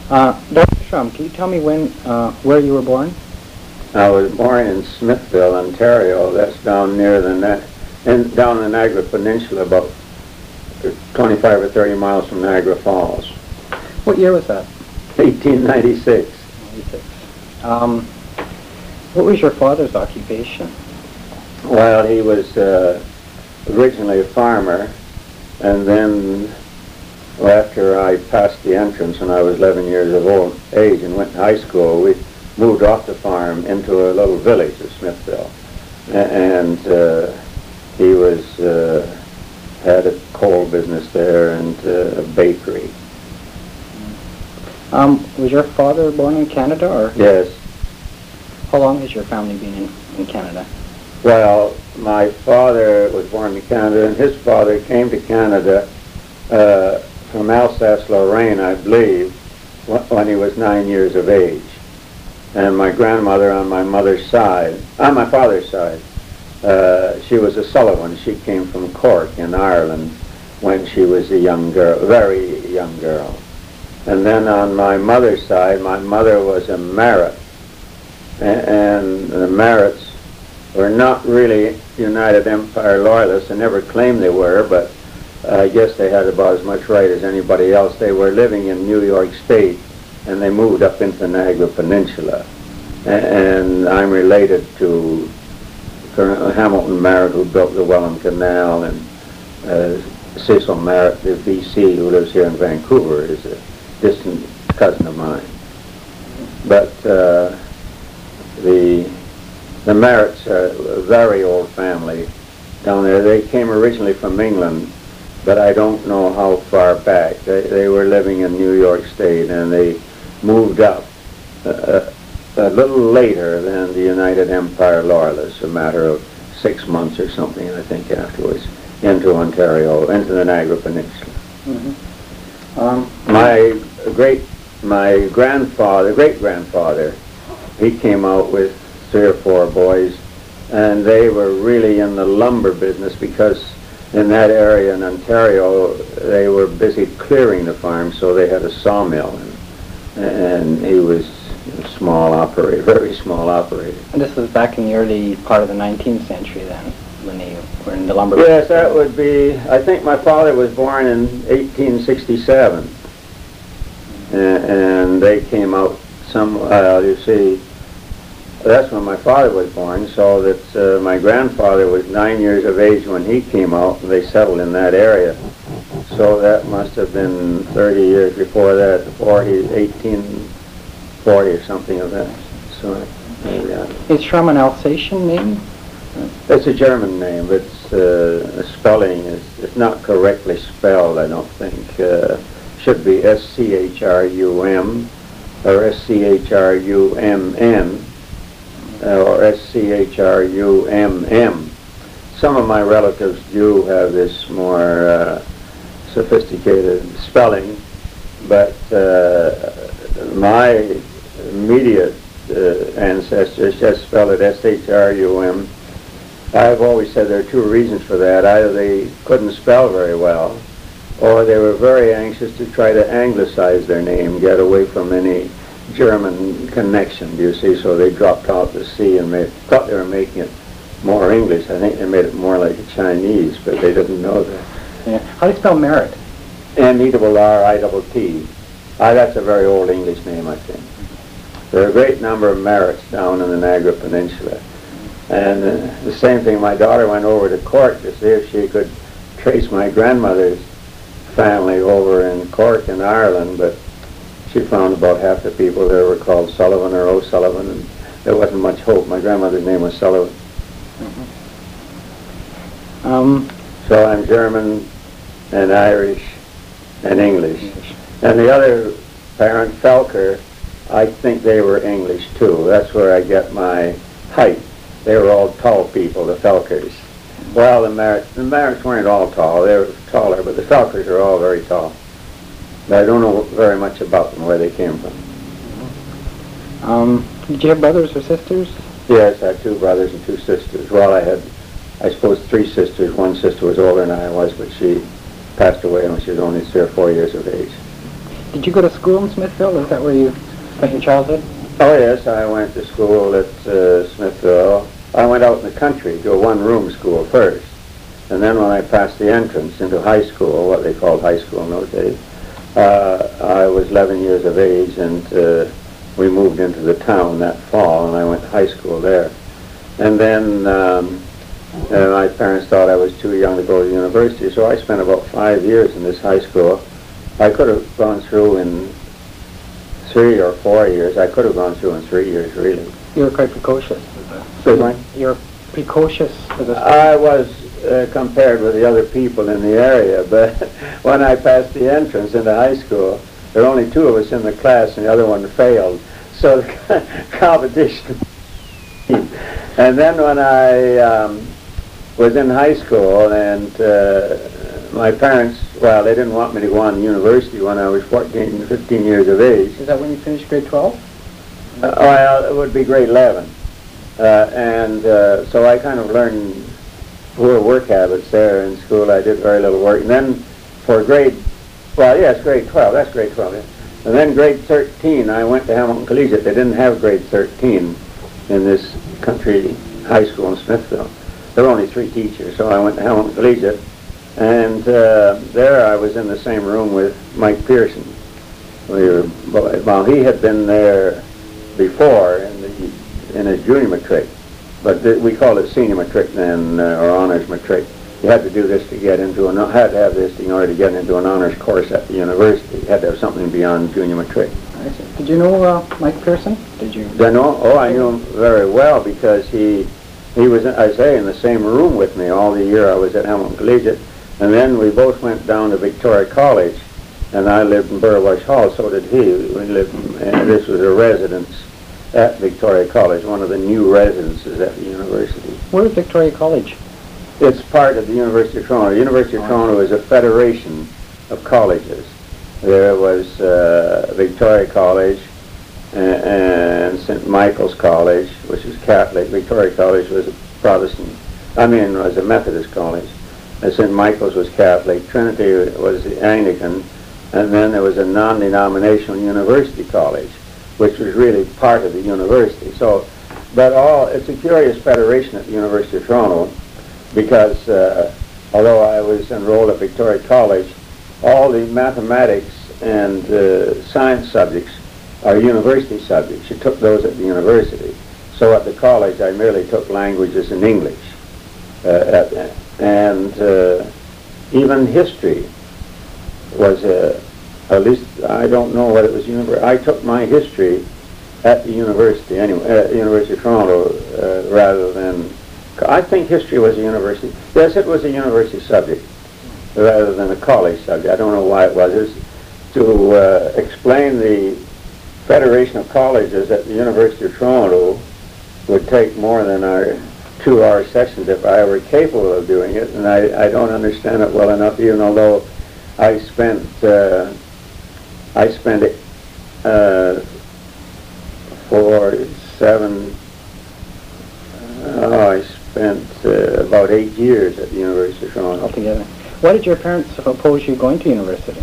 Dr. Strom, can you tell me where you were born? I was born in Smithville, Ontario. That's down near down the Niagara Peninsula, about 25 or 30 miles from Niagara Falls. What year was that? 1896. 96. What was your father's occupation? Well, he was originally a farmer, and then after I passed the entrance when I was 11 years of age and went to high school, we moved off the farm into a little village of Smithville. And he had a coal business there and a bakery. Was your father born in Canada, or? Yes. How long has your family been in Canada? Well, my father was born in Canada, and his father came to Canada from Alsace-Lorraine, I believe, when he was 9 years of age. And my grandmother on my father's side, she was a Sullivan. She came from Cork in Ireland when she was a young girl, very young girl. And then on my mother's side, my mother was a Merritt. And the Merritts were not really United Empire Loyalists. I never claimed they were, but I guess they had about as much right as anybody else. They were living in New York State, and they moved up into the Niagara Peninsula. And I'm related to Colonel Hamilton Merritt, who built the Welland Canal, and Cecil Merritt, the V.C., who lives here in Vancouver, is a distant cousin of mine. But the Merritts are a very old family down there. They came originally from England, but I don't know how far back. They were living in New York State, and they moved up a little later than the United Empire Loyalists, a matter of 6 months or something, I think, afterwards, into Ontario, into the Niagara Peninsula. My great-grandfather, he came out with 3 or 4 boys, and they were really in the lumber business, because in that area in Ontario, they were busy clearing the farm, so they had a sawmill, and he was a small operator, very small operator. And this was back in the early part of the 19th century then, when they were in the lumber business? Yes, that would be, I think my father was born in 1867, and they came out you see, that's when my father was born, so that my grandfather was 9 years of age when he came out, and they settled in that area. So that must have been 30 years before that, 1840 or something of that sort. Is Strom an Alsatian name? It's a German name, but the spelling is not correctly spelled, I don't think. Should be S-C-H-R-U-M or S-C-H-R-U-M-N. Or S-C-H-R-U-M-M. Some of my relatives do have this more sophisticated spelling, but my immediate ancestors just spell it S-H-R-U-M. I've always said there are 2 reasons for that. Either they couldn't spell very well, or they were very anxious to try to anglicize their name, get away from any German connection, do you see, so they dropped out the C and thought they were making it more English. I think they made it more like Chinese, but they didn't know that. Yeah. How do you spell Merritt? M-E-R-R-I-T-T. That's a very old English name, I think. There are a great number of Merritts down in the Niagara Peninsula. And the same thing, my daughter went over to Cork to see if she could trace my grandmother's family over in Cork in Ireland, but she found about half the people there were called Sullivan or O'Sullivan, and there wasn't much hope. My grandmother's name was Sullivan. So I'm German and Irish and English. And the other parent, Felker, I think they were English too. That's where I get my height. They were all tall people, the Felkers. Well, the Merritts weren't all tall. They were taller, but the Felkers are all very tall. But I don't know very much about them, where they came from. Did you have brothers or sisters? Yes, I had 2 brothers and 2 sisters. Well, I had, I suppose, 3 sisters. One sister was older than I was, but she passed away when she was only 3 or 4 years of age. Did you go to school in Smithville? Is that where you spent your childhood? Oh yes, I went to school at Smithville. I went out in the country to a one-room school first. And then when I passed the entrance into high school, what they called high school in those days, I was 11 years of age, and we moved into the town that fall, and I went to high school there. And then my parents thought I was too young to go to university, so I spent about 5 years in this high school. I could have gone through in 3 or 4 years. I could have gone through in 3 years, really. You were quite precocious. You're precocious as a student. I was compared with the other people in the area, but when I passed the entrance into high school, there were only 2 of us in the class, and the other one failed. So the competition. And then when I was in high school, and my parents, well, they didn't want me to go on to university when I was 14, 15 years of age. Is that when you finished grade 12? Well, it would be grade 11. So I kind of learned poor work habits there in school. I did very little work. And then for grade 12, that's grade 12, yeah. And then grade 13, I went to Hamilton Collegiate. They didn't have grade 13 in this country high school in Smithville. There were only 3 teachers, so I went to Hamilton Collegiate. And there I was in the same room with Mike Pearson. Well, he had been there before in his junior matric, but we called it senior matric then, or honors matric. You had to do this to get into had to have this in order to get into an honors course at the university. You had to have something beyond junior matric. I see. Did you know Mike Pearson? Did you? Did I know? Oh, I knew him very well because he was, I say, in the same room with me all the year I was at Hamilton Collegiate. And then we both went down to Victoria College, and I lived in Burwash Hall, so did he. We lived, and this was a residence at Victoria College, one of the new residences at the university. Where is Victoria College? It's part of the University of Toronto. The University of Toronto is a federation of colleges. There was Victoria College and St. Michael's College, which is Catholic. Victoria College was a was a Methodist college. St. Michael's was Catholic. Trinity was Anglican. And then there was a non-denominational university college, which was really part of the university. So, it's a curious federation at the University of Toronto, because although I was enrolled at Victoria College, all the mathematics and science subjects are university subjects. You took those at the university. So at the college, I merely took languages and English. Even history was at least, I don't know what it was. I took my history at the university anyway, at the University of Toronto, rather than, I think history was a university. Yes, it was a university subject rather than a college subject. I don't know why it was. It was to explain the Federation of Colleges at the University of Toronto would take more than our 2-hour sessions if I were capable of doing it, and I don't understand it well enough, even although I spent about 8 years at the University of Toronto. Altogether. Why did your parents oppose you going to university?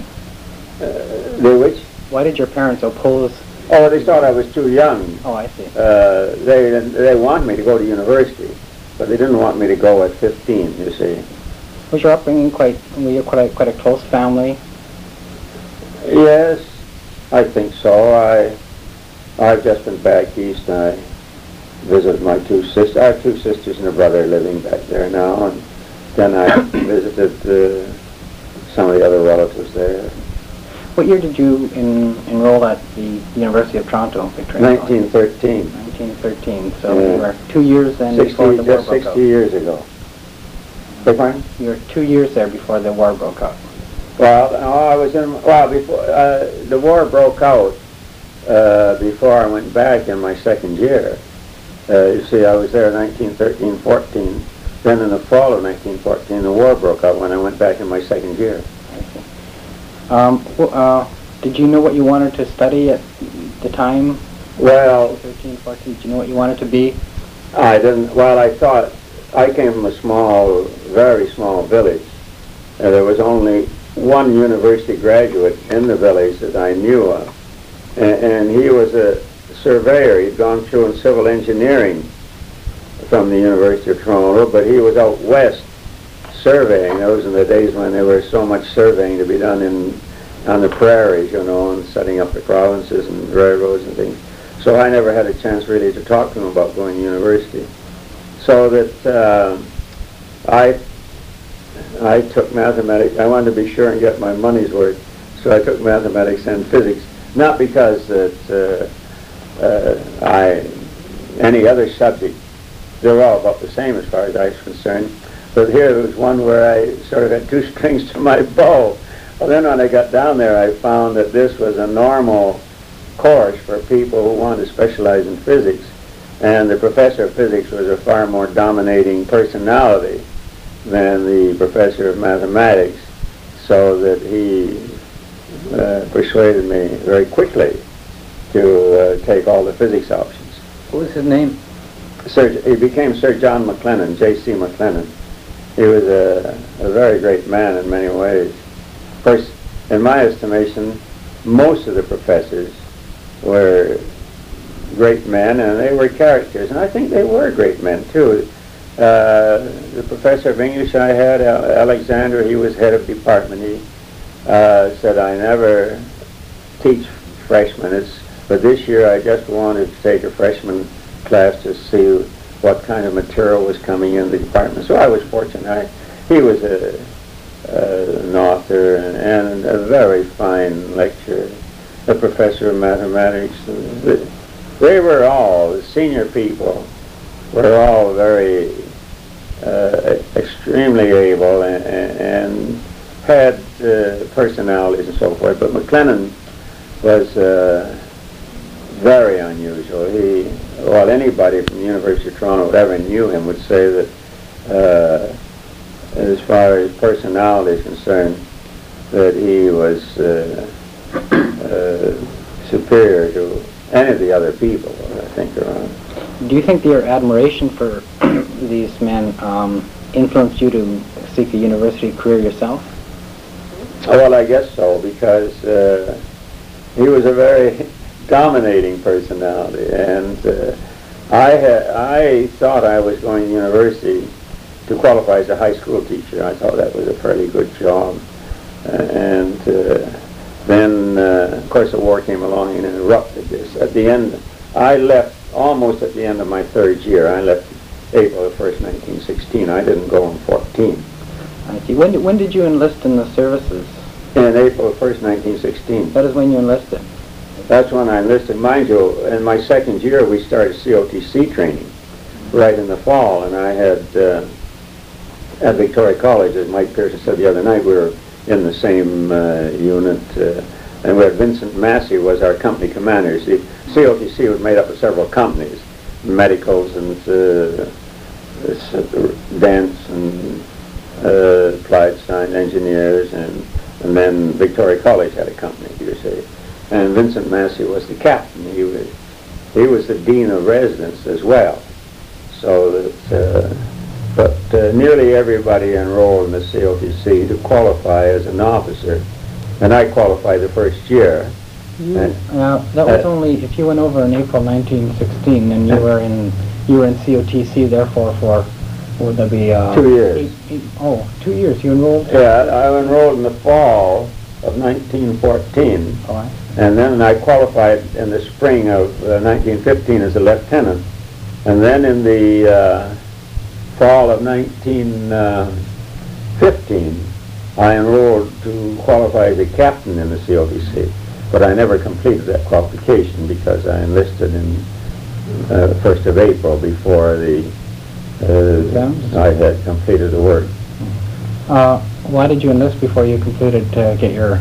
Why did your parents oppose? Oh, they thought I was too young. Oh, I see. They wanted me to go to university, but they didn't want me to go at 15, you see. Was your upbringing were you quite a close family? Yes, I think so. I've just been back east. I visited my 2 sisters. I have 2 sisters and a brother living back there now, and then I visited some of the other relatives there. What year did you enroll at the University of Toronto, Victoria? 1913. 1913. So you were 2 years then before the war broke out. 60 years ago. Beg pardon? You were 2 years there before the war broke out. Well, I was in. Well, before the war broke out, before I went back in my second year. You see, I was there in 1913-14. Then in the fall of 1914, the war broke out when I went back in my second year. I see. Did you know what you wanted to study at the time? Well, 13, 14. Did you know what you wanted to be? I didn't. Well, I thought I came from a small, very small village. There was only one university graduate in the village that I knew of, and he was a surveyor. He'd gone through in civil engineering from the University of Toronto, but he was out west surveying. Those in the days when there was so much surveying to be done on the prairies, you know, and setting up the provinces and railroads and things. So I never had a chance really to talk to him about going to university. So that I took mathematics. I wanted to be sure and get my money's worth, so I took mathematics and physics. Not because that any other subject, they're all about the same as far as I was concerned. But here there was one where I sort of had two strings to my bow. Well, then when I got down there, I found that this was a normal course for people who wanted to specialize in physics. And the professor of physics was a far more dominating personality than the professor of mathematics, so that he persuaded me very quickly to take all the physics options. What was his name? He became Sir John McLennan, J.C. McLennan. He was a very great man in many ways. Of course, in my estimation, most of the professors were great men, and they were characters, and I think they were great men too. The professor of English I had, Alexander, he was head of department. He said, I never teach freshmen, but this year I just wanted to take a freshman class to see what kind of material was coming in the department. So I was fortunate. He was an author and a very fine lecturer, a professor of mathematics. They were all, the senior people, were all very extremely able and had personalities and so forth. But McLennan was very unusual. Well, anybody from the University of Toronto who ever knew him would say that as far as personality is concerned, that he was superior to any of the other people, I think, around. Do you think that your admiration for these men influenced you to seek a university career yourself? Oh, well, I guess so, because he was a very dominating personality, and I thought I was going to university to qualify as a high school teacher. I thought that was a fairly good job, and then, of course, the war came along and interrupted this. At the end, I left almost at the end of my third year. I left April 1st, 1916. I didn't go in 14. I see. When did you enlist in the services? In April 1st, 1916. That is when you enlisted. That's when I enlisted. Mind you, in my second year, we started COTC training right in the fall, and I had, at Victoria College, as Mike Pearson said the other night, we were in the same unit, and we had Vincent Massey was our company commander. See, COTC was made up of several companies, medicals and Dents and Applied Science Engineers, and then Victoria College had a company, you see. And Vincent Massey was the captain. He was the dean of residence as well. So that, but nearly everybody enrolled in the COTC to qualify as an officer, and I qualified the first year. That was only if you went over in April 1916, and you were in COTC. Therefore, for would there be 2 years? 2 years. You enrolled? Yeah, I enrolled in the fall of 1914. All right. And then I qualified in the spring of 1915 as a lieutenant. And then in the fall of 1915, I enrolled to qualify as a captain in the COTC. But I never completed that qualification because I enlisted in 1st of April before I had completed the work. Why did you enlist before you completed to get your?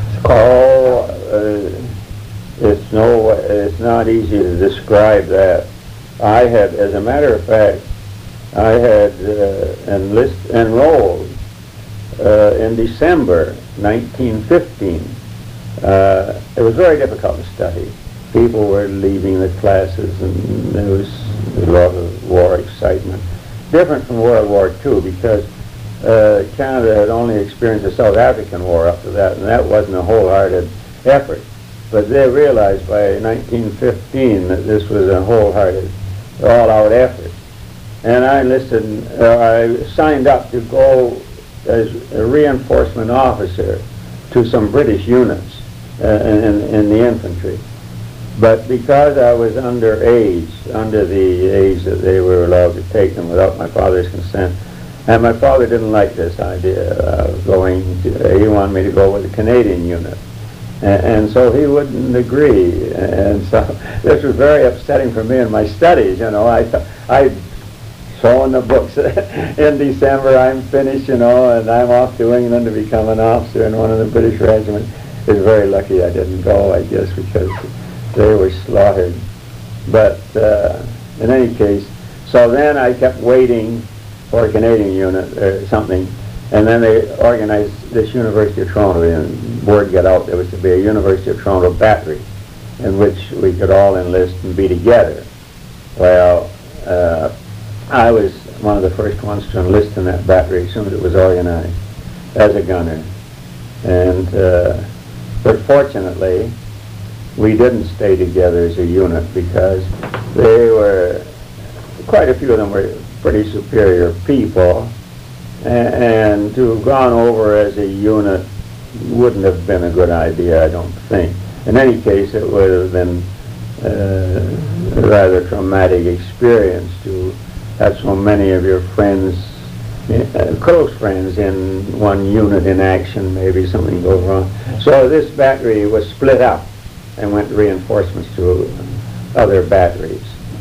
It's not easy to describe that. I had, as a matter of fact, I had enrolled in December 1915. It was very difficult to study. People were leaving the classes, and there was a lot of war excitement. Different from World War II, because Canada had only experienced the South African War up to that, and that wasn't a wholehearted effort. But they realized by 1915 that this was a wholehearted, all-out effort. And I enlisted, I signed up to go as a reinforcement officer to some British units in the infantry. But because I was underage, under the age that they were allowed to take them without my father's consent, and my father didn't like this idea of going to, he wanted me to go with the Canadian unit. And so he wouldn't agree. And so this was very upsetting for me in my studies, you know. I saw in the books in December I'm finished, you know, and I'm off to England to become an officer in one of the British regiments. It was very lucky I didn't go, I guess, because they were slaughtered. But in any case, so then I kept waiting for a Canadian unit or something, and then they organized this University of Toronto, and word got out there was to be a University of Toronto battery in which we could all enlist and be together. Well, I was one of the first ones to enlist in that battery as soon as it was organized as a gunner. And but fortunately, we didn't stay together as a unit because they were, quite a few of them were pretty superior people, and to have gone over as a unit wouldn't have been a good idea, I don't think. In any case, it would have been a rather traumatic experience to have so many of your friends, close friends, in one unit in action. Maybe something goes wrong. So this battery was split up and went reinforcements to other batteries.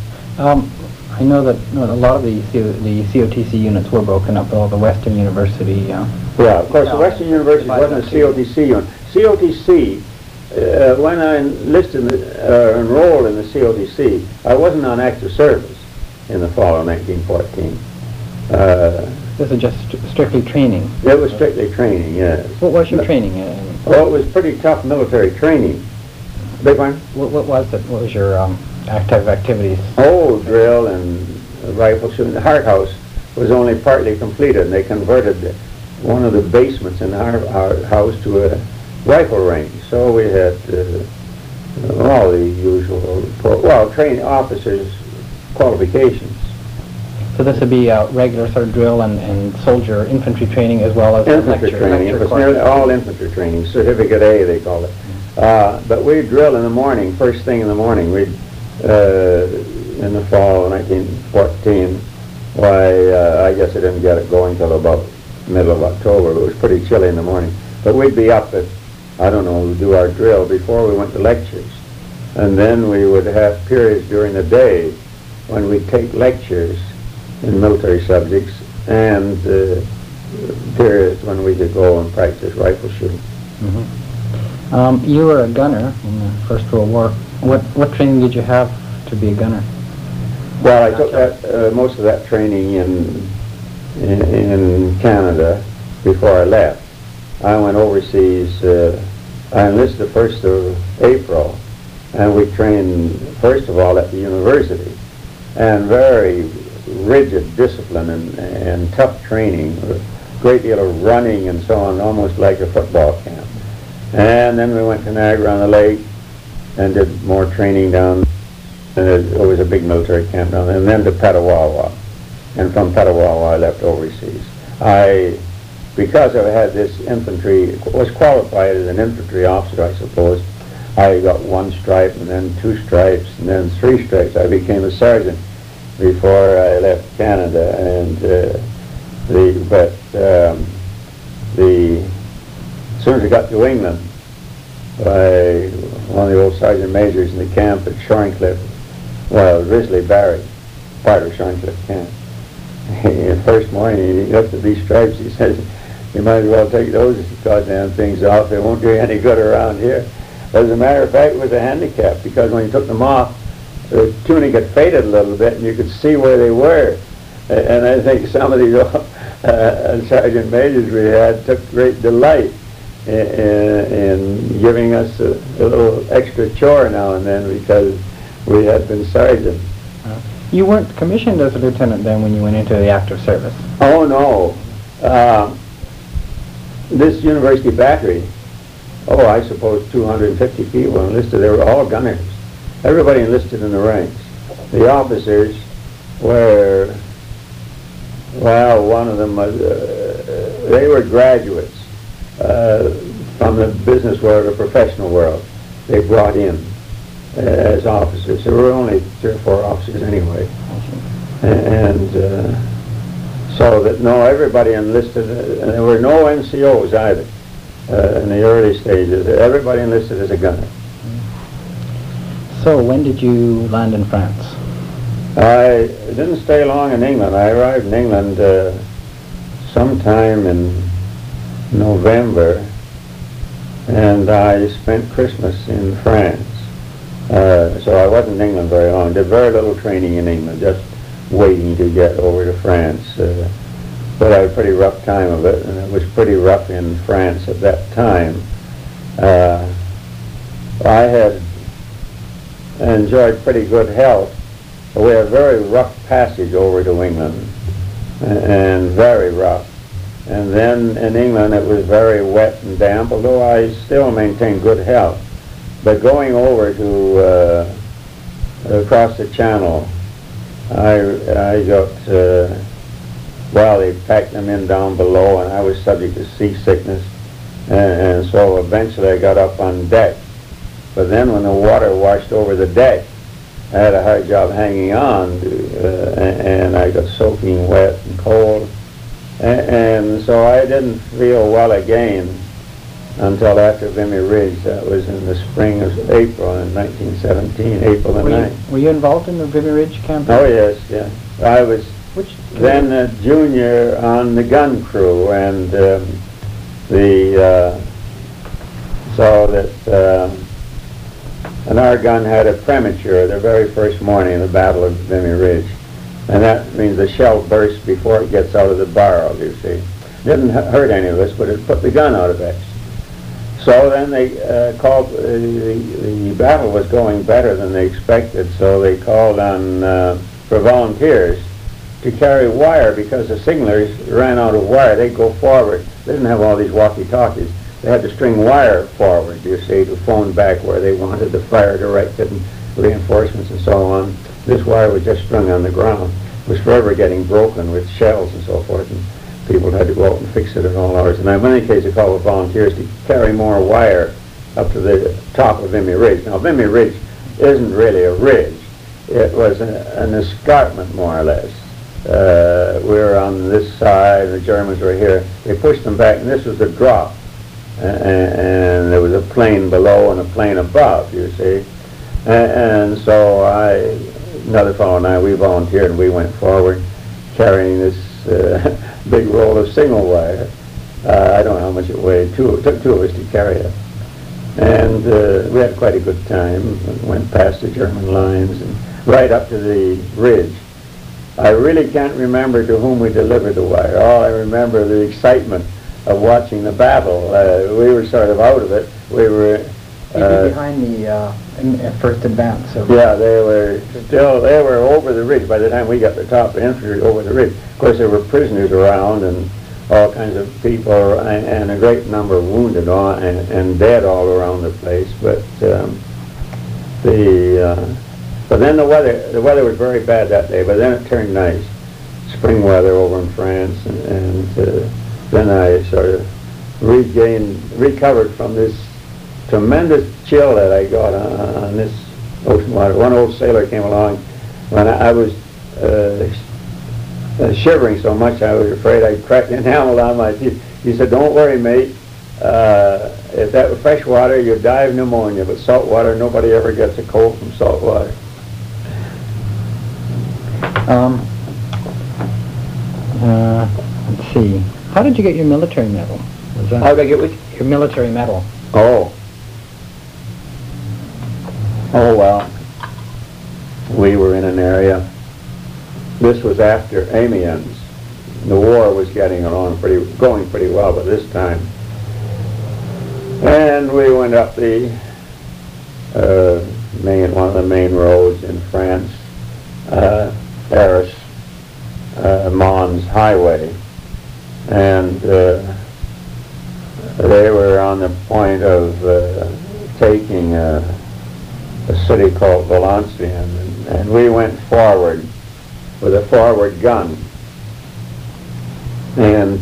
I know that a lot of the COTC units were broken up. All the Western University. Yeah, of course, the Western University wasn't a COTC unit. COTC, when I enlisted, enrolled in the COTC, I wasn't on active service in the fall of 1914. This is just strictly training. It was strictly training, yes. What was your training? Well, it was pretty tough military training. Big one? What was it? What was your active activities? Oh, drill and rifle shooting. The Hart House was only partly completed, and they converted one of the basements in our house to a rifle range. So we had all the usual, training officers' qualifications. So this would be regular sort of drill and soldier infantry training as well as infantry training. It was nearly all infantry training, Certificate A they called it. But we'd drill in the morning, first thing in the morning. We'd in the fall of 1914. Why, I guess I didn't get it going till about middle of October. It was pretty chilly in the morning. But we'd be up at, I don't know, do our drill before we went to lectures. And then we would have periods during the day when we'd take lectures in military subjects, and periods when we could go and practice rifle shooting. Mm-hmm. You were a gunner in the First World War. What training did you have to be a gunner? Well, I took that, most of that training in Canada before I left. I went overseas. I enlisted the 1st of April, and we trained first of all at the university, and very rigid discipline and tough training, a great deal of running and so on, almost like a football camp. And then we went to Niagara-on-the-Lake and did more training down. It was a big military camp down there, and then to Petawawa. And from Petawawa I left overseas. Because I had this infantry, was qualified as an infantry officer, I suppose, I got 1 stripe and then 2 stripes and then 3 stripes. I became a sergeant before I left Canada, and as soon as I got to England, one of the old sergeant majors in the camp at Shorncliffe, well, Risley Barry, part of Shorncliffe camp. The first morning he looked at these stripes, he says, "You might as well take those goddamn things off, they won't do you any good around here." As a matter of fact, it was a handicap, because when you took them off, the tunic had faded a little bit and you could see where they were. And I think some of these sergeant majors we had took great delight in giving us a little extra chore now and then, because we had been sergeants. You weren't commissioned as a lieutenant then when you went into the active service? Oh no, This university battery, oh, I suppose 250 people enlisted. They were all gunners. Everybody enlisted in the ranks. The officers were, well, one of them was, they were graduates from the business world or professional world. They brought in as officers. There were only 3 or 4 officers anyway. And so that, no, everybody enlisted, and there were no NCOs either in the early stages. Everybody enlisted as a gunner. So when did you land in France? I didn't stay long in England. I arrived in England sometime in November, and I spent Christmas in France. So I wasn't in England very long. Did very little training in England, just waiting to get over to France. But I had a pretty rough time of it, and it was pretty rough in France at that time. I had enjoyed pretty good health. We had a very rough passage over to England, and very rough. And then in England it was very wet and damp, although I still maintained good health. But going over to across the Channel, I got, well, they packed them in down below, and I was subject to seasickness. And so eventually I got up on deck. But then when the water washed over the deck, I had a hard job hanging on, and I got soaking wet and cold. And so I didn't feel well again until after Vimy Ridge. That was in the spring of April in 1917, April the 9th. Were you involved in the Vimy Ridge campaign? Oh, yes, yeah. I was then a junior on the gun crew, and so that and our gun had a premature the very first morning in the Battle of Vimy Ridge. And that means the shell burst before it gets out of the barrel, you see. Didn't hurt any of us, but it put the gun out of action. So then they called, the battle was going better than they expected, so they called on, for volunteers to carry wire, because the signalers ran out of wire. They'd go forward. They didn't have all these walkie-talkies. They had to string wire forward, you see, to phone back where they wanted the fire directed and reinforcements and so on. This wire was just strung on the ground. It was forever getting broken with shells and so forth, and people had to go out and fix it at all hours. And in many cases, they called the volunteers to carry more wire up to the top of Vimy Ridge. Now, Vimy Ridge isn't really a ridge. It was an escarpment, more or less. We were on this side, the Germans were here. They pushed them back, and this was the drop. And there was a plane below and a plane above, you see. And so another fellow and I, we volunteered, and we went forward carrying this big roll of signal wire. I don't know how much it weighed. It took 2 of us to carry it. And we had quite a good time. Went past the German lines and right up to the ridge. I really can't remember to whom we delivered the wire. All I remember the excitement of watching the battle. We were sort of out of it. We were behind the first advance. Yeah, they were over the ridge by the time we got the top infantry over the ridge. Of course, there were prisoners around and all kinds of people, and a great number of wounded and dead all around the place. But but then the weather was very bad that day. But then it turned nice, spring weather over in France, and then I sort of recovered from this tremendous chill that I got on this ocean water. One old sailor came along when I was shivering so much I was afraid I'd crack the enamel on my teeth. He said, "Don't worry, mate. If that were fresh water, you'd die of pneumonia, but salt water, nobody ever gets a cold from salt water." Let's see. How did you get your military medal? How did I get what? Your military medal. Oh, well, we were in an area. This was after Amiens. The war was going pretty well by this time. And we went up the one of the main roads in France, Paris, Mons Highway. and they were on the point of taking a city called Valenciennes, and we went forward with a forward gun. And,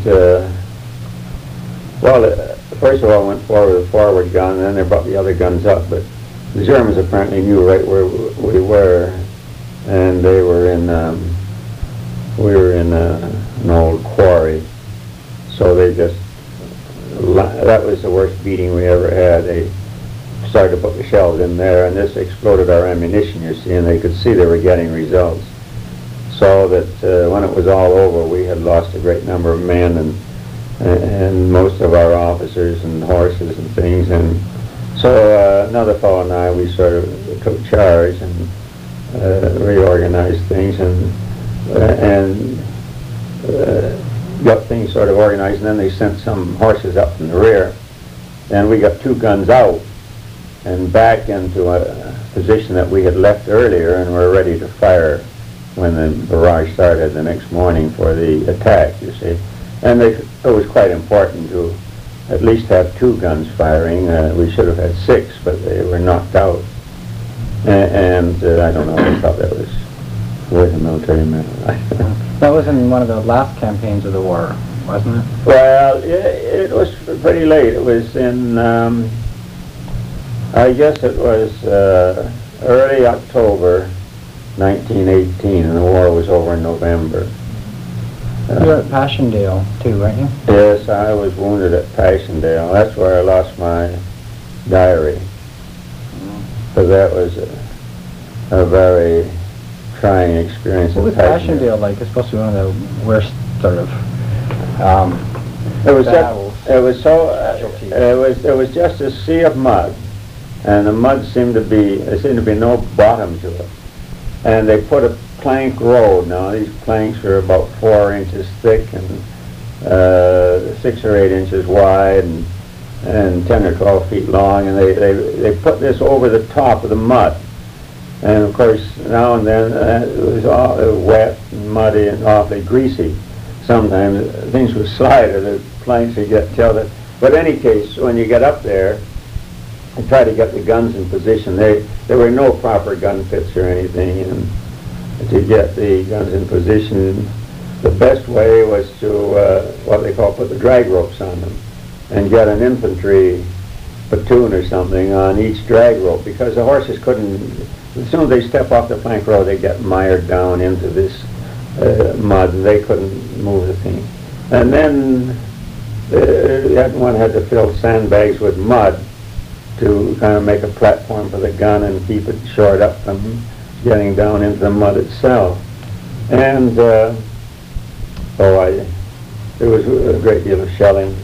first of all, went forward with a forward gun, and then they brought the other guns up, but the Germans apparently knew right where we were, and they were in, we were in an old quarry, so they just, that was the worst beating we ever had. They started to put the shells in there, and this exploded our ammunition, you see, and they could see they were getting results. So that when it was all over, we had lost a great number of men and most of our officers and horses and things. And so another fellow and I, we sort of took charge and reorganized things and got things sort of organized. And then they sent some horses up from the rear, and we got two guns out and back into a position that we had left earlier, and were ready to fire when the barrage started the next morning for the attack, you see. And it was quite important to at least have two guns firing. We should have had six, but they were knocked out. And I don't know, I thought that was worth a military medal. That was in one of the last campaigns of the war, wasn't it? Well, it was pretty late. It was in, I guess it was early October 1918, and the war was over in November. You were at Passchendaele too, weren't you? Yes, I was wounded at Passchendaele. That's where I lost my diary. So that was a very trying experience. What was Passchendaele like? It's supposed to be one of the worst sort of battles. It was just a sea of mud, and the mud seemed to be, there seemed to be no bottom to it. And they put a plank road. Now these planks are about 4 inches thick and 6 or 8 inches wide and 10 or 12 feet long, and they put this over the top of the mud. And of course now and then it was all wet and muddy and awfully greasy. Sometimes things would slide or the planks would get tilted. But in any case, when you get up there, I tried to get the guns in position. There were no proper gun pits or anything, and to get the guns in position, the best way was to, what they call, put the drag ropes on them, and get an infantry platoon or something on each drag rope, because the horses couldn't, as soon as they step off the plank road, they get mired down into this mud, and they couldn't move the thing. And then one had to fill sandbags with mud to kind of make a platform for the gun and keep it short up from getting down into the mud itself. And there was a great deal of shelling.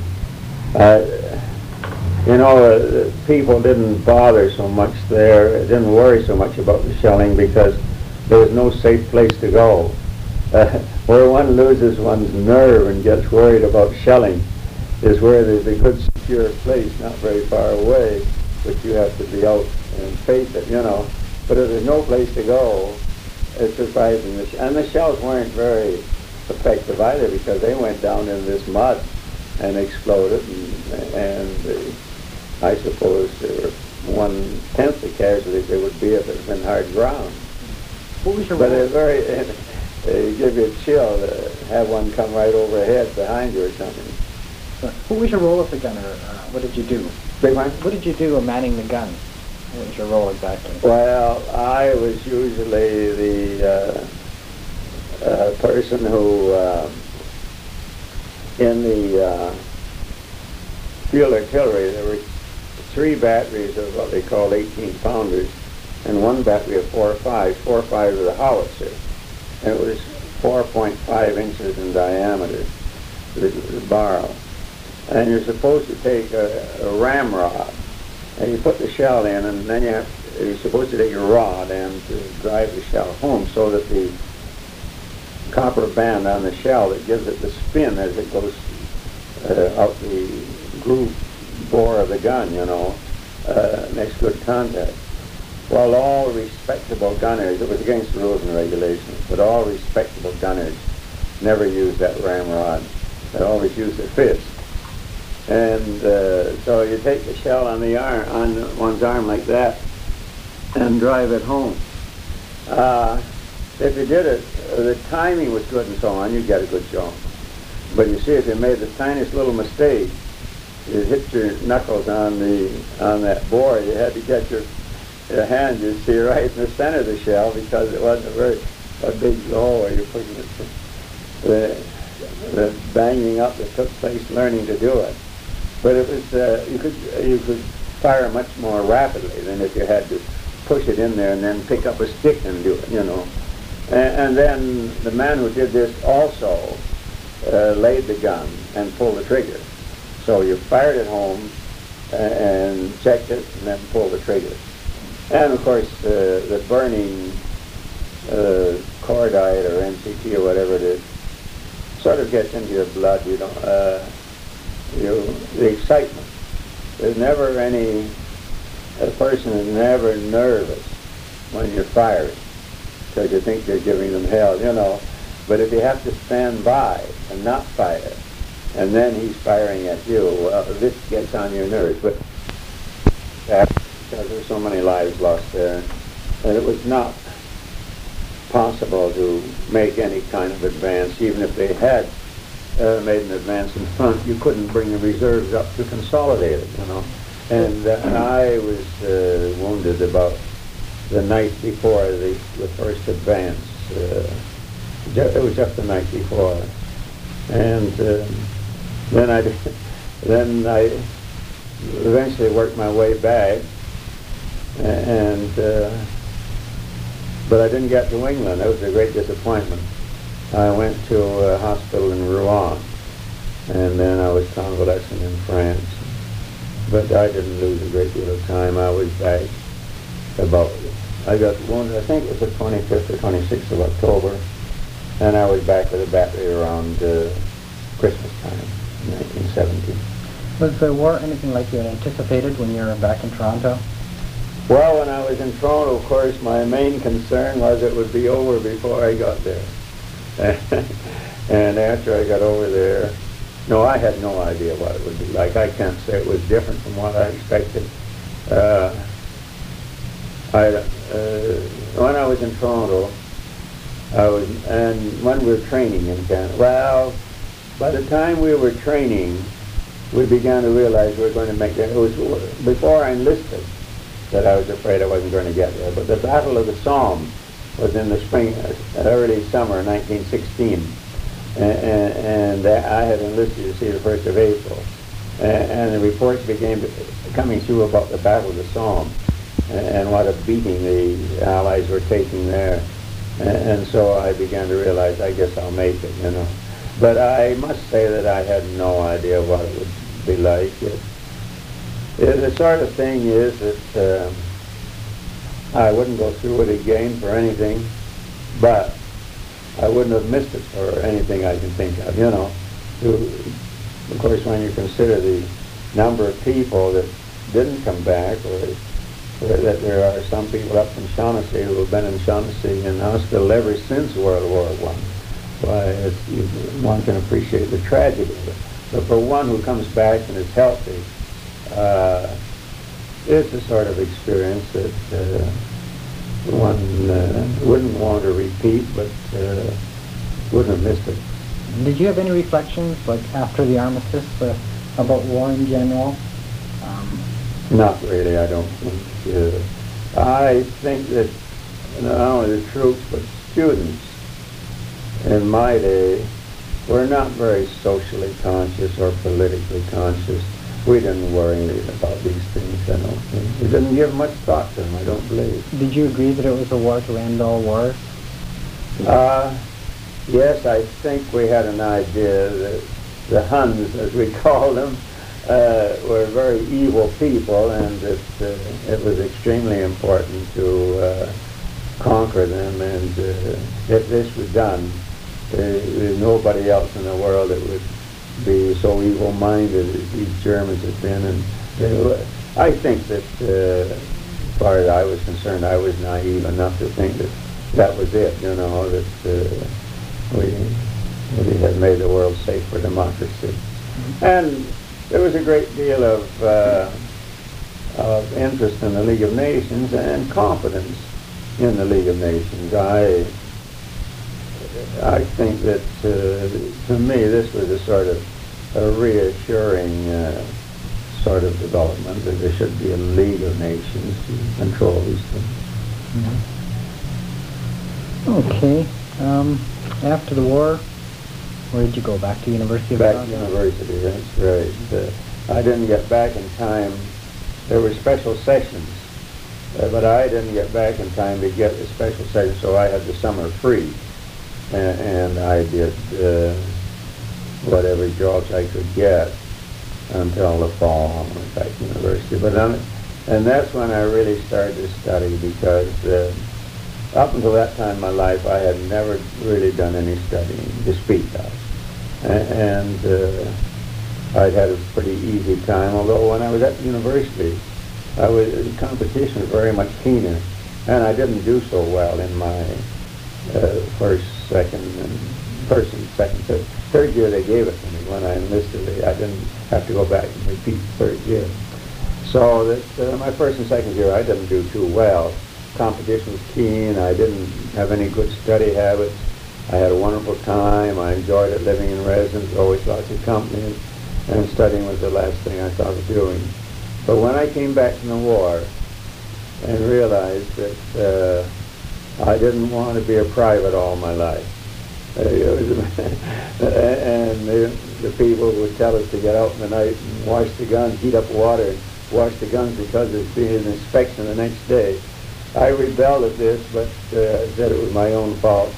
People didn't bother so much there, didn't worry so much about the shelling because there was no safe place to go. Where one loses one's nerve and gets worried about shelling is where there's a good secure place not very far away, but you have to be out and face it, But if there's no place to go, it's surprising. And the shells weren't very effective either, because they went down in this mud and exploded, and I suppose there were 1/10 the casualties there would be if it had been hard ground. What was your But it give you a chill to have one come right overhead behind you or something. What was your role as a gunner? What did you do? Big one? What did you do manning the gun? What was your role exactly? Well, I was usually the person who, in the field artillery, there were 3 batteries of what they called 18-pounders, and 1 battery of 4.5s. 4.5 was a howitzer, and it was 4.5 inches in diameter, the barrel. And you're supposed to take a ramrod, and you put the shell in, and then you're supposed to take a rod and to drive the shell home so that the copper band on the shell that gives it the spin as it goes out the groove bore of the gun, makes good contact. Well, all respectable gunners, it was against the rules and regulations, but all respectable gunners never used that ramrod. They always use their fist. And so you take the shell on the arm, on one's arm like that, and drive it home. If you did it, the timing was good and so on, you'd get a good job. But you see, if you made the tiniest little mistake, you hit your knuckles on that board. You had to get your hand, you see, right in the center of the shell, because it wasn't a big hole where you're pushing it through. The banging up that took place learning to do it. But it was you could fire much more rapidly than if you had to push it in there and then pick up a stick and do it, you know. And then the man who did this also laid the gun and pulled the trigger. So you fired it home and checked it and then pulled the trigger. And of course the burning cordite or NCT or whatever it is sort of gets into your blood, you know, the excitement. There's never a person is never nervous when you're firing, because you think you're giving them hell, you know. But if you have to stand by and not fire, and then he's firing at you, well, this gets on your nerves. But because there's so many lives lost there, and it was not possible to make any kind of advance. Even if they had made an advance in front, you couldn't bring the reserves up to consolidate it, you know. And I was wounded about the night before the first advance. It was just the night before, and then I eventually worked my way back, and but I didn't get to England. That was a great disappointment. I went to a hospital in Rouen, and then I was convalescing in France. But I didn't lose a great deal of time. I was back I got wounded, I think it was the 25th or 26th of October, and I was back with a battery around Christmas time, 1970. Was the war anything like you had anticipated when you were back in Toronto? Well, when I was in Toronto, of course, my main concern was it would be over before I got there. And after I got over there, no, I had no idea what it would be like. I can't say it was different from what I expected. When I was in Toronto, and when we were training in Canada, well, by the time we were training, we began to realize we were going to make it. It was before I enlisted that I was afraid I wasn't going to get there. But the Battle of the Somme was in the spring, early summer, 1916. And I had enlisted to see the 1st of April. And the reports began coming through about the Battle of the Somme and what a beating the Allies were taking there. And so I began to realize, I guess I'll make it, you know. But I must say that I had no idea what it would be like. The sort of thing is that I wouldn't go through it again for anything, but I wouldn't have missed it for anything I can think of, you know. Of course, when you consider the number of people that didn't come back, or that there are some people up in Shaughnessy who have been in Shaughnessy in hospital ever since World War I. Why, one can appreciate the tragedy of it. But for one who comes back and is healthy, it's a sort of experience that one wouldn't want to repeat, but wouldn't have missed it. Did you have any reflections, like after the armistice, about war in general? Not really, I don't think. I think that not only the troops, but students in my day were not very socially conscious or politically conscious. We didn't worry about these things, I don't think. We didn't give much thought to them, I don't believe. Did you agree that it was a war to end all wars? Yes, I think we had an idea that the Huns, as we called them, were very evil people, and that it was extremely important to conquer them, and if this was done, there's nobody else in the world that would be so evil-minded as these Germans have been. And I think that, as far as I was concerned, I was naive enough to think that that was it, you know, that that he had made the world safe for democracy. And there was a great deal of interest in the League of Nations and confidence in the League of Nations. I think that, to me, this was a sort of a reassuring sort of development, that there should be a League of Nations to control these things. Okay. After the war, where did you go? Back to University of Back to Toronto? university, that's right. I didn't get back in time. There were special sessions, but I didn't get back in time to get the special session, so I had the summer free. And I did whatever jobs I could get until the fall. I went back to university. And that's when I really started to study, because up until that time in my life, I had never really done any studying to speak of. And I'd had a pretty easy time, although when I was at university, the competition was very much keener, and I didn't do so well in my first, second, third year they gave it to me when I enlisted. I didn't have to go back and repeat the third year. So that my first and second year I didn't do too well. Competition was keen. I didn't have any good study habits. I had a wonderful time. I enjoyed it, living in residence, always lots of company, and studying was the last thing I thought of doing. But when I came back from the war and realized that I didn't want to be a private all my life, and the people would tell us to get out in the night and wash the guns, heat up water, and wash the guns because there'd be an inspection the next day. I rebelled at this, but said it was my own fault.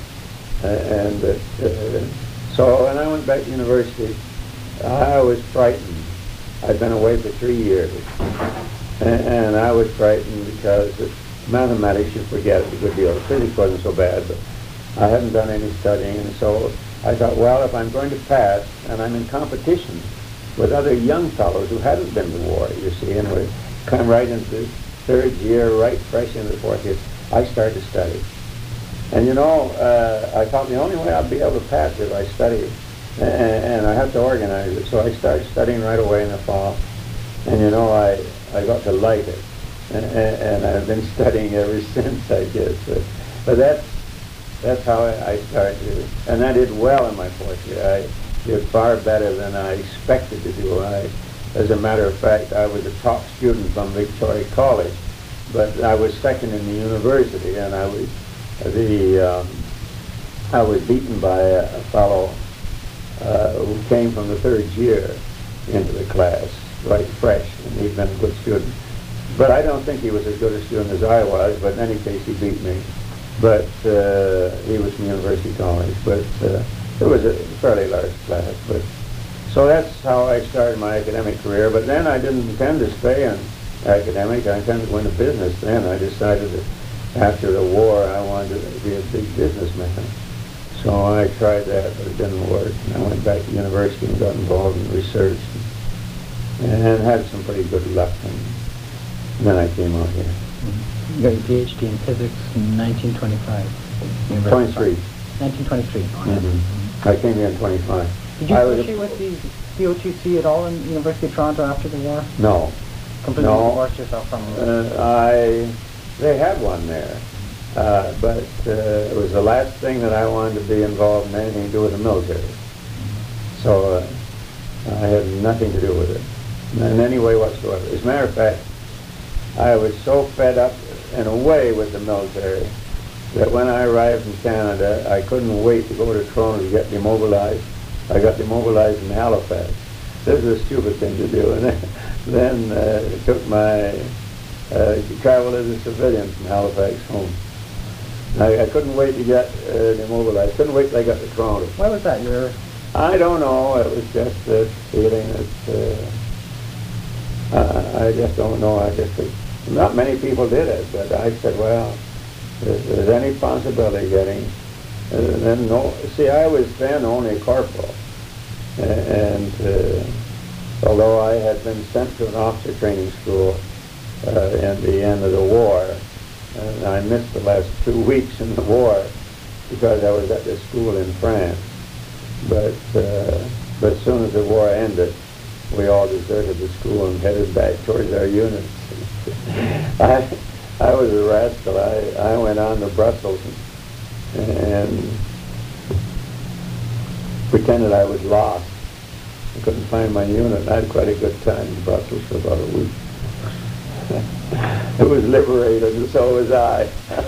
So when I went back to university, I was frightened. I'd been away for 3 years, and I was frightened because mathematics, you forget it a good deal. Physics wasn't so bad, but I hadn't done any studying, and so I thought, well, if I'm going to pass, and I'm in competition with other young fellows who hadn't been to war, you see, and would come right into the third year, right fresh into the fourth year, I started to study. And you know, I thought the only way I'd be able to pass it if I studied, and I have to organize it. So I started studying right away in the fall, and you know, I got to like it, and I've been studying ever since, I guess. But that's how I started, and I did well in my fourth year. I did far better than I expected to do. As a matter of fact, I was a top student from Victoria College, but I was second in the university, and I was beaten by a fellow who came from the third year into the class, right fresh, and he'd been a good student. But I don't think he was as good a student as I was, but in any case he beat me. But he was from University College, but it was a fairly large class. But so that's how I started my academic career. But then I didn't intend to stay in academic. I intended to go into business then. I decided that after the war I wanted to be a big businessman. So I tried that, but it didn't work. And I went back to university and got involved in research and had some pretty good luck. And then I came out here. You got your PhD in physics in 1925. 23. 1923. I came here in 25. Did you associate with the COTC at all in University of Toronto after the war? No. Completely divorced yourself from it? They had one there, but it was the last thing that I wanted to be involved in anything to do with the military. So I had nothing to do with it in any way whatsoever. As a matter of fact, I was so fed up in a way with the military that when I arrived in Canada, I couldn't wait to go to Toronto to get demobilized. I got demobilized in Halifax. This is a stupid thing to do. And then took my travel as a civilian from Halifax home. I couldn't wait to get demobilized. Couldn't wait till I got to Toronto. Why was that? I don't know. It was just a feeling that I just don't know. Not many people did it, but I said, well, if there's any possibility of getting, then no. See, I was then only a corporal, and although I had been sent to an officer training school at the end of the war, and I missed the last 2 weeks in the war because I was at this school in France. But as soon as the war ended, we all deserted the school and headed back towards our units. I was a rascal. I went on to Brussels and pretended I was lost. I couldn't find my unit. I had quite a good time in Brussels for about a week. It was liberated, and so was I.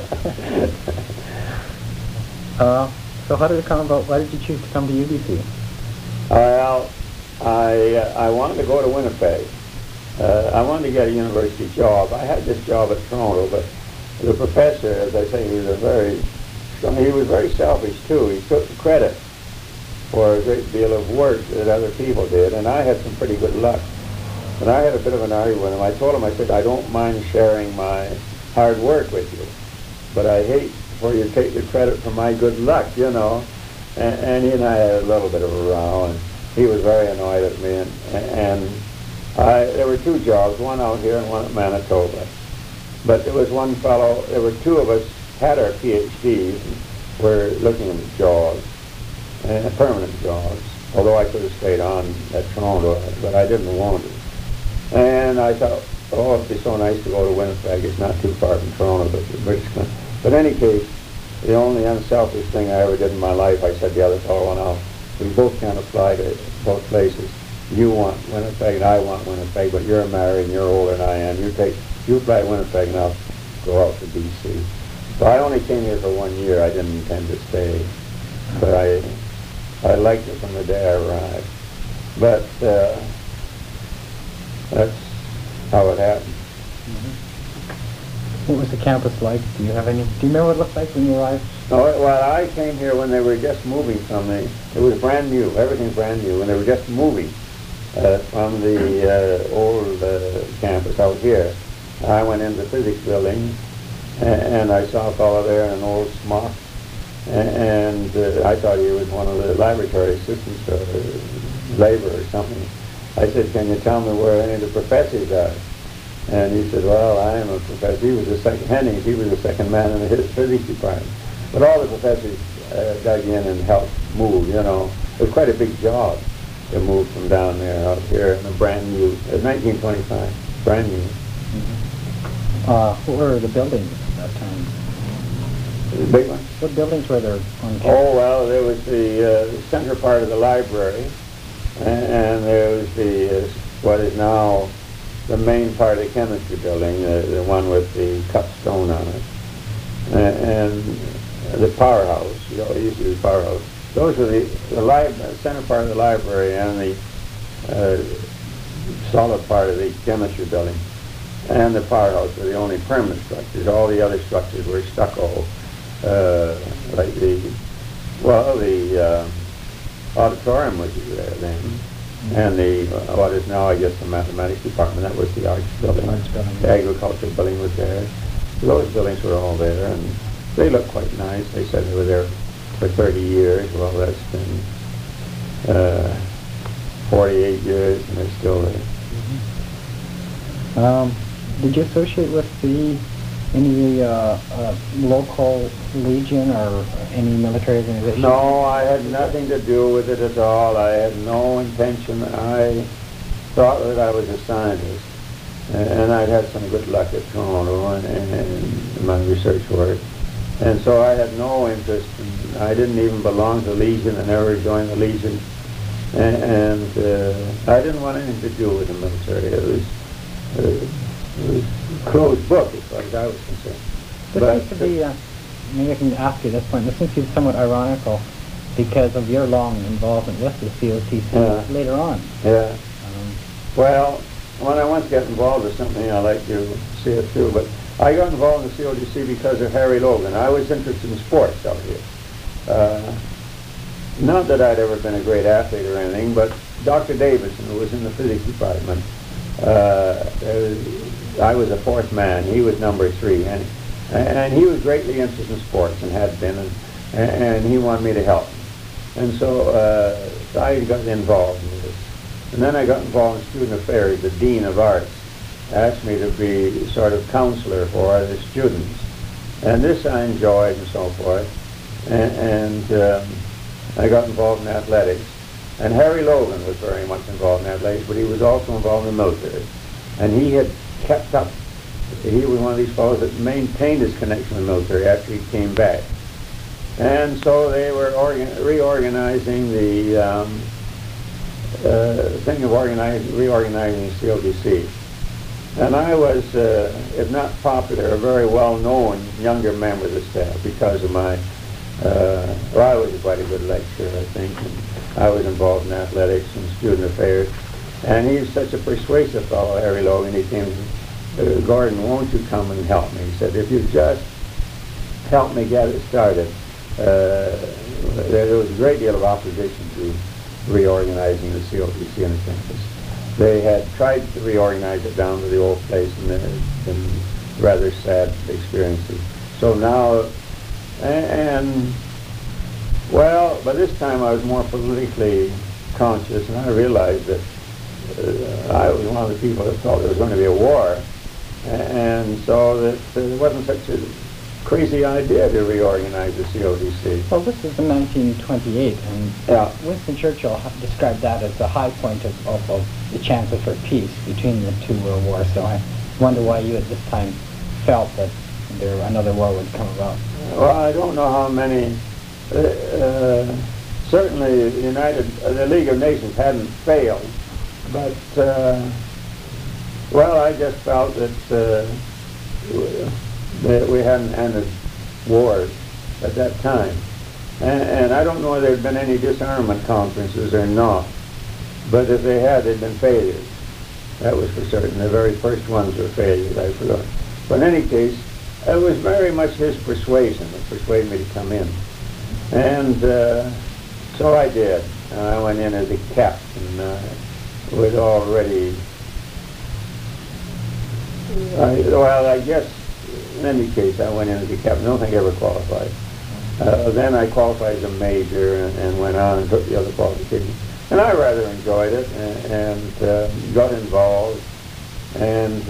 So how did it come about? Why did you choose to come to UBC? Well, I wanted to go to Winnipeg. I wanted to get a university job. I had this job at Toronto, but the professor, as I say, he was very selfish too. He took the credit for a great deal of work that other people did, and I had some pretty good luck. And I had a bit of an argument with him. I told him, I said, I don't mind sharing my hard work with you, but I hate for you to take the credit for my good luck, you know. And he and I had a little bit of a row, and he was very annoyed at me. And there were two jobs, one out here and one at Manitoba. But there was one fellow, there were two of us had our PhDs and were looking at jobs, permanent jobs, although I could have stayed on at Toronto, but I didn't want to. And I thought, oh, it'd be so nice to go to Winnipeg. It's not too far from Toronto, but the British Columbia. But in any case, the only unselfish thing I ever did in my life, I said to the other fellow, now, we both can't apply to both places. You want Winnipeg and I want Winnipeg, but you're married and you're older than I am. You apply to Winnipeg and I'll go out to BC. So I only came here for 1 year. I didn't intend to stay. But I liked it from the day I arrived. But that's how it happened. What was the campus like? Do you remember what it looked like when you arrived? No, well, I came here when they were just moving from it was brand new, everything's brand new, when they were just moving from the old campus out here. I went in the physics building, and I saw a fellow there in an old smock, and I thought he was one of the laboratory assistants or labor or something. I said, can you tell me where any of the professors are? And he said, well, I am a professor. He was the second, Hennings, he was the second man in his physics department. But all the professors dug in and helped move, you know. It was quite a big job to move from down there out here in a brand new, 1925, brand new. What were the buildings at that time? The big one? What buildings were there on campus? Oh, well, there was the center part of the library, and there was the, what is now the main part of the chemistry building, the one with the cut stone on it, and the powerhouse, you know, it used to be the powerhouse. Those were the center part of the library and the solid part of the chemistry building. And the powerhouse were the only permanent structures. All the other structures were stucco, like the auditorium was there then. And the, what is now, I guess, the mathematics department, that was the arts building. The agricultural building was there. So those buildings were all there, and they looked quite nice. They said they were there for 30 years. Well, that's been 48 years, and they're still there. Did you associate with any local legion or any military organization? No, I had nothing to do with it at all. I had no intention. I thought that I was a scientist, and I'd had some good luck at Toronto and in my research work. And so I had no interest, I didn't even belong to the Legion. I never joined the Legion. And I didn't want anything to do with the military. It was a closed book as far as I was concerned. This seems to be, maybe I can ask you at this point, this seems to be somewhat ironical because of your long involvement with the COTC later on. Yeah. Well, when I once get involved with something, I like to see it through, but I got involved in the COTC because of Harry Logan. I was interested in sports out here. Not that I'd ever been a great athlete or anything, but Dr. Davidson, who was in the physics department, I was a fourth man. He was number 3, and he was greatly interested in sports and had been, and he wanted me to help him. And so I got involved in this. And then I got involved in student affairs. The Dean of Arts asked me to be sort of counselor for the students. And this I enjoyed and so forth. And I got involved in athletics. And Harry Logan was very much involved in athletics, but he was also involved in the military. And he had kept up. He was one of these fellows that maintained his connection with the military after he came back. And so they were reorganizing the thing of reorganizing the COTC. And I was, if not popular, a very well-known younger member of the staff because of my, well, I was quite a good lecturer, I think. And I was involved in athletics and student affairs. And he's such a persuasive fellow, Harry Logan. He came, Gordon, won't you come and help me? He said, if you just help me get it started. There was a great deal of opposition to reorganizing the COTC on the campus. They had tried to reorganize it down to the old place, and there had been rather sad experiences. So now, and well, by this time I was more politically conscious, and I realized that I was one of the people that thought there was going to be a war, and so that there wasn't such a crazy idea to reorganize the COTC. Well, this is in 1928, and Winston Churchill described that as the high point of the chances for peace between the two world wars. So I wonder why you at this time felt that another war would come about. Well, I don't know how many. Certainly, the League of Nations hadn't failed, but well, I just felt that we hadn't ended wars at that time. And I don't know whether there had been any disarmament conferences or not, but if they had, they'd been failures. That was for certain. The very first ones were failures, I forgot. But in any case, it was very much his persuasion that persuaded me to come in. And so I did. I went in as a captain with already, well, I guess, in any case, I went in as a captain. I don't think I ever qualified. Then I qualified as a major and went on and took the other qualifications. And I rather enjoyed it and got involved. And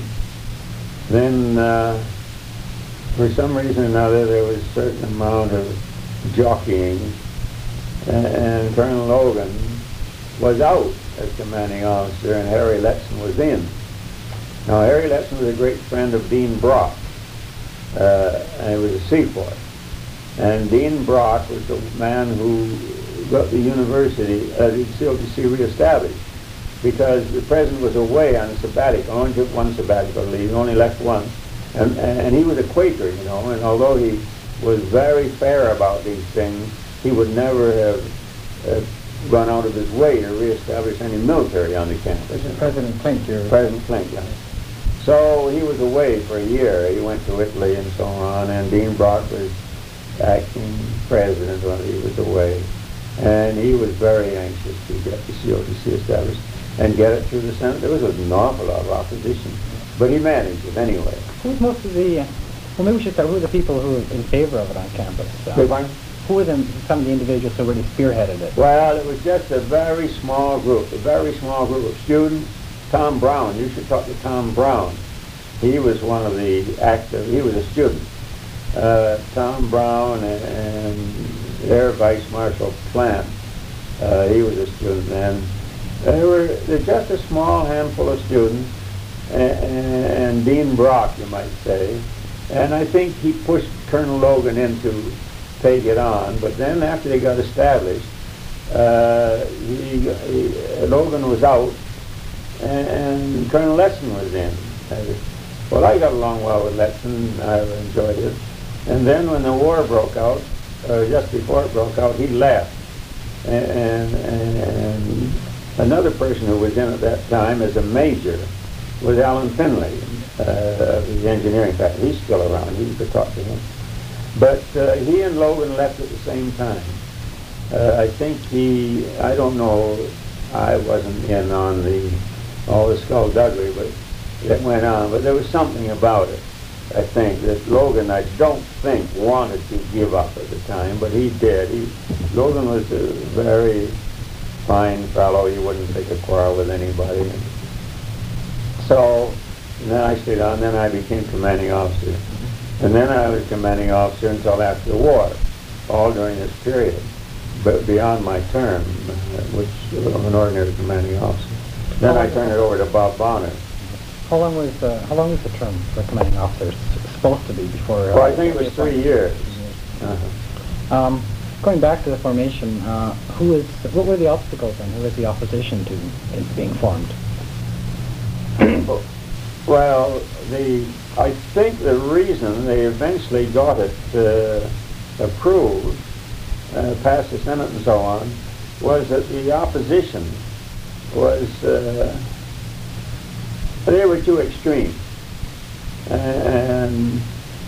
then, for some reason or another, there was a certain amount of jockeying. And Colonel Logan was out as commanding officer, and Harry Letson was in. Now, Harry Letson was a great friend of Dean Brock. And he was a Seaforth. And Dean Brock was the man who got the university, the COTC reestablished, because the president was away on a sabbatical. Only took one sabbatical leave. He only left one. And he was a Quaker, you know, and although he was very fair about these things, he would never have gone out of his way to reestablish any military on the campus. President Klink, President Klink, yeah. So he was away for a year. He went to Italy and so on, and Dean Brock was acting president while he was away. And he was very anxious to get the COTC established and get it through the Senate. There was an awful lot of opposition, but he managed it anyway. Who's most of the, well, maybe we should start, who are the people who are in favor of it on campus? Who were some of the individuals who really spearheaded it? Well, it was just a very small group of students. Tom Brown, you should talk to Tom Brown. He was one of the active, he was a student. Tom Brown and Air Vice Marshal Plant, he was a student then. They're just a small handful of students, and Dean Brock, you might say. And I think he pushed Colonel Logan in to take it on, but then after they got established, Logan was out, and Colonel Letson was in. Well, I got along well with Letson. I enjoyed it. And then when the war broke out, just before it broke out, he left. And another person who was in at that time as a major was Alan Finley of the engineering faculty. He's still around. You could talk to him. But he and Logan left at the same time. I think I don't know, I wasn't in on all the skullduggery, but it went on. But there was something about it, I think, that Logan, I don't think, wanted to give up at the time, but he did. Logan was a very fine fellow. He wouldn't take a quarrel with anybody. So then I stayed on, then I became commanding officer. And then I was commanding officer until after the war, all during this period. but beyond my term, which of an ordinary commanding officer. Then I turned it over to Bob Bonner. How long was the term for commanding officer supposed to be before? Well, I think it was 3 years. Going back to the formation, what were the obstacles and who was the opposition to it being formed? Well, I think the reason they eventually got it approved, passed the Senate and so on, was that the opposition was, they were too extreme. And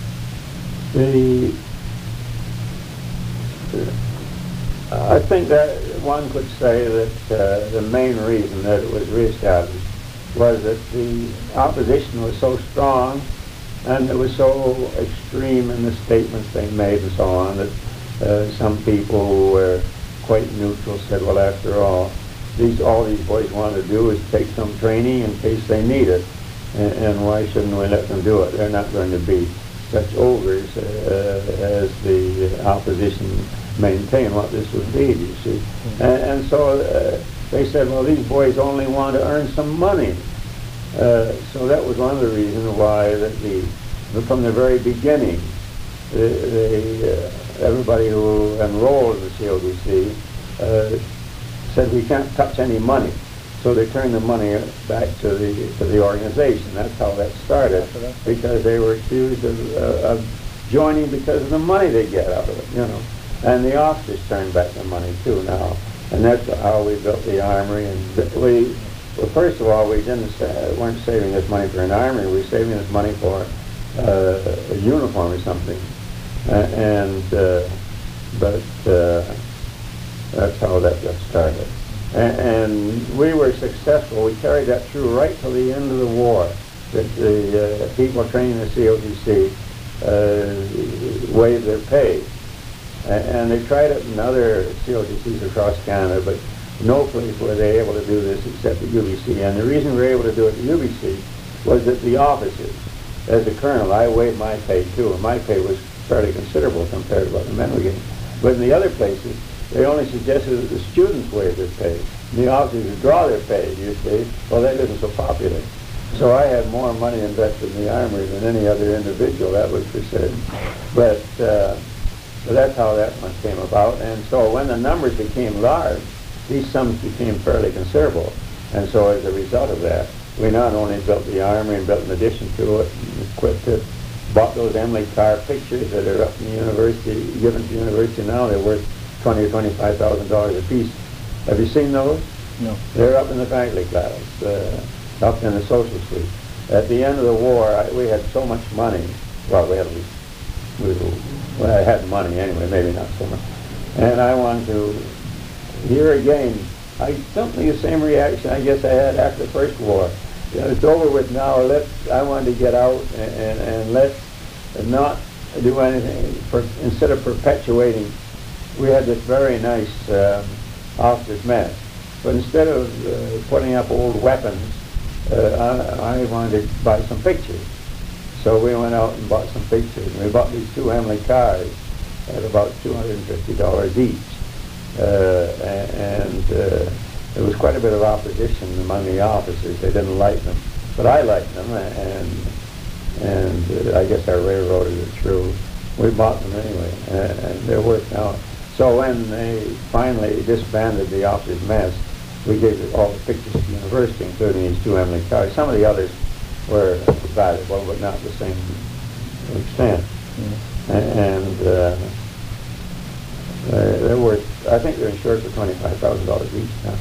I think that one could say that the main reason that it was reestablished was that the opposition was so strong and it was so extreme in the statements they made and so on that some people who were quite neutral said, well, after all these boys want to do is take some training in case they need it, and why shouldn't we let them do it? They're not going to be such ogres as the opposition maintain what this would be, you see. And so they said, well, these boys only want to earn some money. So that was one of the reasons why from the very beginning, everybody who enrolled in the COBC said we can't touch any money. So they turned the money back to the organization. That's how that started, because they were accused of joining because of the money they get out of it, you know. And the officers turned back the money too now. And that's how we built the armory. And well, first of all, we weren't saving this money for an armory. We were saving this money for a uniform or something. But that's how that got started. And we were successful. We carried that through right till the end of the war. The people training the COBC waived their pay. And they tried it in other COBCs across Canada, but no place were they able to do this except at UBC. And the reason we were able to do it at UBC was that the officers, as a colonel, I waived my pay too, and my pay was fairly considerable compared to what the men were getting. But in the other places, they only suggested that the students waive their pay. The officers would draw their pay, you see. Well, that isn't so popular. So I had more money invested in the armory than any other individual, that was for certain. But so that's how that one came about. And so when the numbers became large, these sums became fairly considerable. And so as a result of that, we not only built the armory and built an addition to it, and equipped it, bought those Emily Carr pictures that are up in the university, given to the university now. They're worth $20,000 or $25,000 a piece. Have you seen those? No. They're up in the faculty class, up in the social suite. At the end of the war, we had so much money. Well, I had money anyway, maybe not so much. And I wanted to, here again, I don't think the same reaction I guess I had after the first war. You know, it's over with now. I wanted to get out and let's not do anything. Instead of perpetuating, we had this very nice officers' mess. But instead of putting up old weapons, I wanted to buy some pictures. So we went out and bought some pictures. And we bought these two Emily Cars at about $250 each. There was quite a bit of opposition among the officers. They didn't like them. But I liked them, and I guess I railroaded it through. We bought them anyway, and they're worth now. So when they finally disbanded the officers' mess, we gave all the pictures to the university, including these two Emily Cars. Some of the others were valuable, but not to the same extent. And they're worth, I think they're insured for $25,000 each now.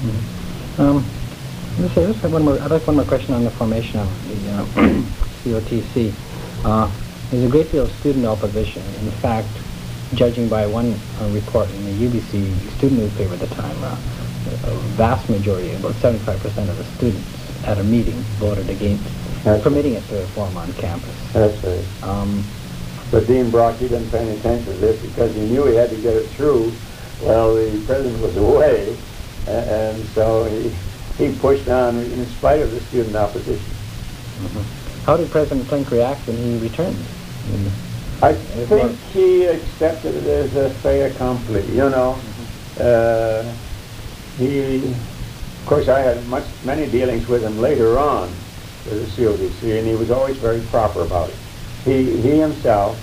I'd like one more question on the formation of the COTC. There's a great deal of student opposition. In fact, judging by one report in the UBC student newspaper at the time, a vast majority, about 75% of the students at a meeting voted against permitting it to form on campus. That's right. But Dean Brock, he didn't pay any attention to this because he knew he had to get it through while the president was away, and so he pushed on in spite of the student opposition. How did President Klink react when he returned? I think he accepted it as a fait accompli, you know. He, of course, I had many dealings with him later on with the CODC, and he was always very proper about it. He himself,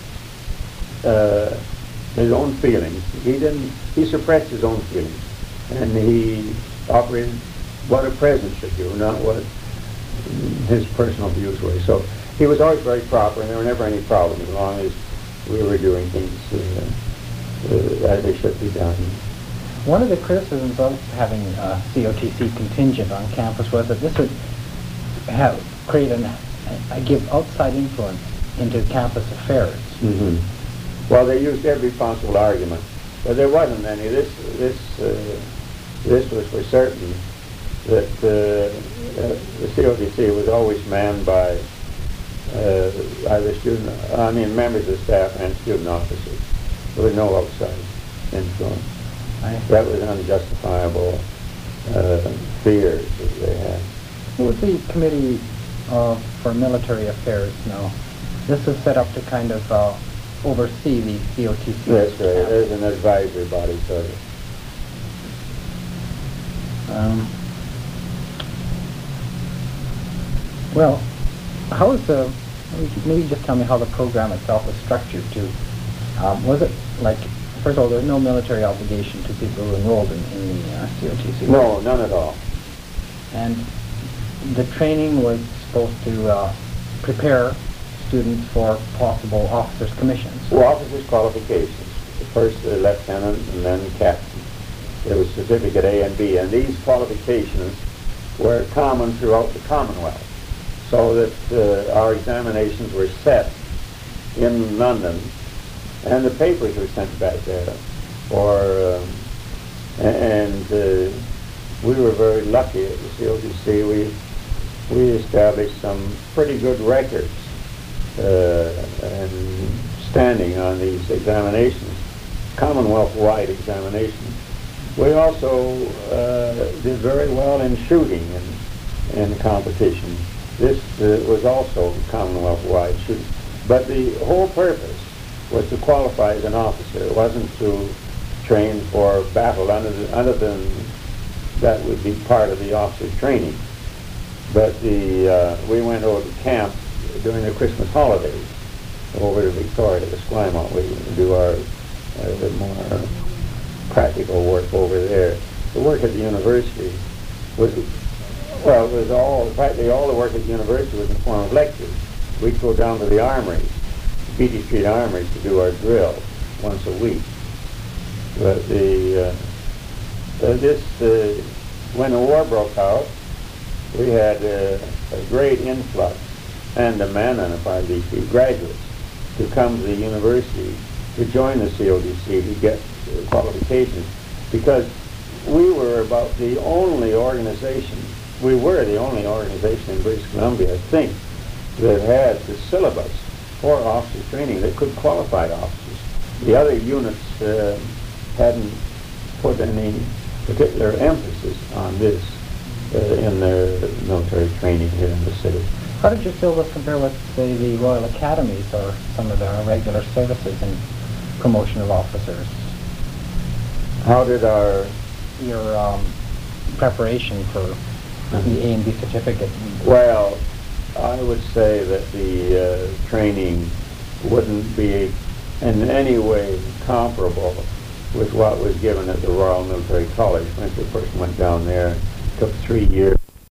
his own feelings, he suppressed his own feelings, and he operated what a president should do, not what his personal views were. So he was always very proper, and there were never any problems as long as we were doing things as they should be done. One of the criticisms of having a COTC contingent on campus was that this would create give outside influence into campus affairs. Mm-hmm. Well, they used every possible argument, but there wasn't any. This was for certain that the COTC was always manned by either members of staff and student officers. There was no outside influence. That was unjustifiable fears that they had. What was the Committee for Military Affairs now? This was set up to kind of oversee the COTC. That's right. There's an advisory body, sort of. Well, how was maybe just tell me how the program itself was structured too. Was it like, first of all, there's no military obligation to people who enrolled in the COTC? No, none at all. And the training was supposed to prepare students for possible officers' commissions? Well, officers' qualifications. First lieutenant and then captain. There was certificate A and B, and these qualifications were common throughout the Commonwealth, so that our examinations were set in London, and the papers were sent back there. We were very lucky at the COTC. We established some pretty good records and standing on these examinations, Commonwealth-wide examinations. We also did very well in shooting in competition. This was also Commonwealth-wide shooting. But the whole purpose was to qualify as an officer. It wasn't to train for battle, other than that would be part of the officer's training. But we went over to camp during the Christmas holidays over to Victoria, to Esquimalt. We do our more practical work over there. The work at the university practically all the work at the university was in the form of lectures. We'd go down to the armories, Beatty Street armories, to do our drill once a week. But when the war broke out, we had a great influx and demand on the graduates to come to the university to join the CODC to get qualifications, because we were about the only organization, in British Columbia, I think, that had the syllabus for officer training that could qualify officers. The other units hadn't put any particular emphasis on this in their military training here in the city. How did your syllabus compare with, say, the Royal Academies or some of the regular services in promotion of officers? How did your preparation for the A and B certificate? Well, I would say that the training wouldn't be in any way comparable with what was given at the Royal Military College. When I first went down there, it took 3 years.